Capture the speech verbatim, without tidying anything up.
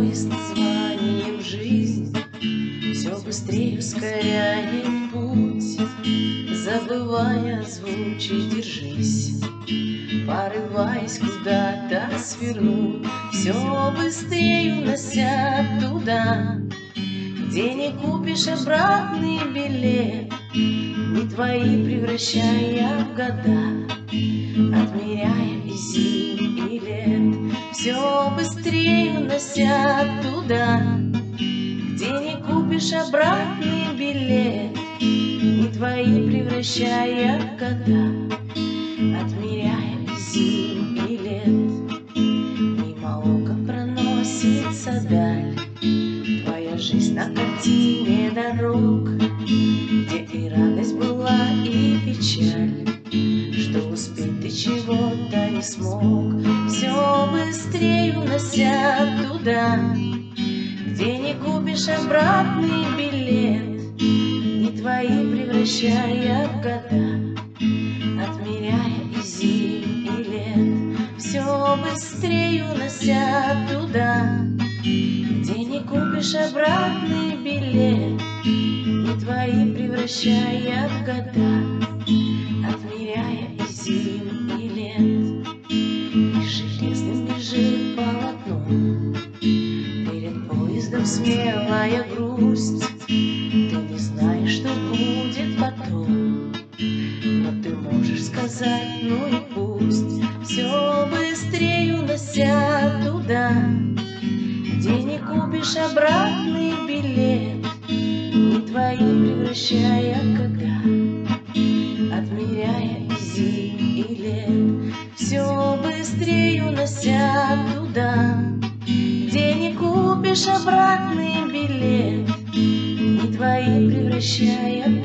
с названием «Жизнь» все быстрее ускоряет путь, забывая звучить «держись», порываясь куда-то свернуть, все быстрее унося туда, где не купишь обратный билет, не твои превращая в года, отмеряя и зим, и лет, все быстрее унося туда, где не купишь обратный билет, не твои превращая в года, отмеряя и зим, и лет. Мимо ока проносится даль, твоя жизнь на картине дорог, где и радость была, и печаль, что успеть ты чего-то не смог, все быстрее унося туда, где не купишь обратный билет, не твои превращая в года, отмеряя и зим, и лет, все быстрее унося туда, где не купишь обратный билет, не твои превращая в года, отмеряя и зим, и лет. И железным бежит полотно, перед поездом смелая грусть, ты не знаешь, что будет потом, но ты можешь сказать, ну и пусть, все быстрее унося туда, где не купишь обратный билет, не твои превращая в года, отмеряя и зим, и лет, все быстрее унося туда, где не купишь обратный билет, не твои превращая в